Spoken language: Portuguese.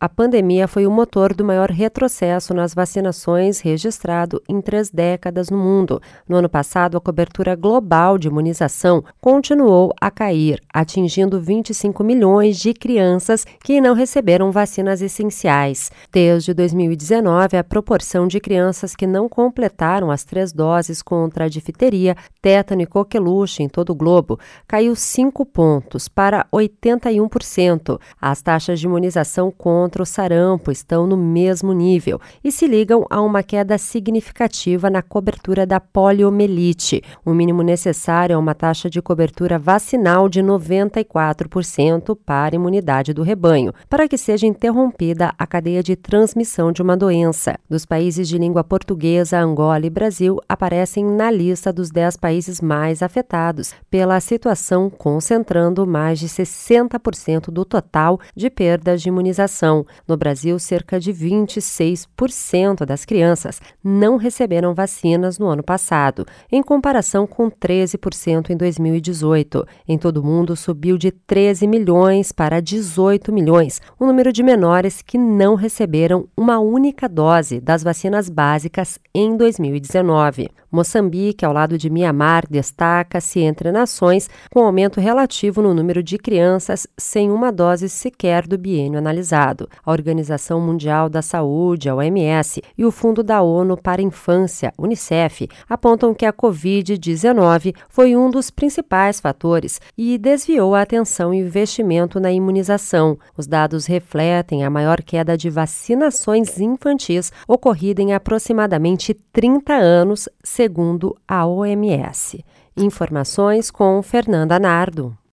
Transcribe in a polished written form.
a pandemia foi o motor do maior retrocesso nas vacinações registrado em 3 décadas no mundo. No ano passado, a cobertura global de imunização continuou a cair, atingindo 25 milhões de crianças que não receberam vacinas essenciais. Desde 2019, a proporção de crianças que não completaram as 3 doses contra a difteria, tétano e coqueluche em todo o globo caiu 5 pontos para 81%. As taxas de imunização contra o sarampo estão no mesmo nível e se ligam a uma queda significativa na cobertura da poliomielite. O mínimo necessário é uma taxa de cobertura vacinal de 94% para a imunidade do rebanho, para que seja interrompida a cadeia de transmissão de uma doença. Dos países de língua portuguesa, Angola e Brasil aparecem na lista dos 10 países mais afetados pela situação, concentrando mais de 60% do total de perdas de imunização. No Brasil, cerca de 26% das crianças não receberam vacinas no ano passado, em comparação com 13% em 2018. Em todo o mundo, subiu de 13 milhões para 18 milhões, o número de menores que não receberam uma única dose das vacinas básicas em 2019. Moçambique, ao lado de Mianmar, destaca-se entre nações com aumento relativo no número de crianças sem uma dose sequer do biênio analisado. A Organização Mundial da Saúde, a OMS, e o Fundo da ONU para a Infância, UNICEF, apontam que a Covid-19 foi um dos principais fatores e desviou a atenção e o investimento na imunização. Os dados refletem a maior queda de vacinações infantis ocorrida em aproximadamente 30 anos, segundo a OMS. Informações com Fernanda Nardo.